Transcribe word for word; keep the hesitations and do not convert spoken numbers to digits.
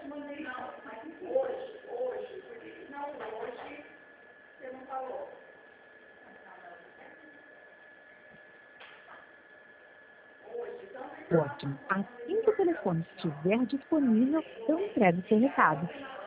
Ótimo. Assim que o telefone estiver disponível, eu entrego seu recado.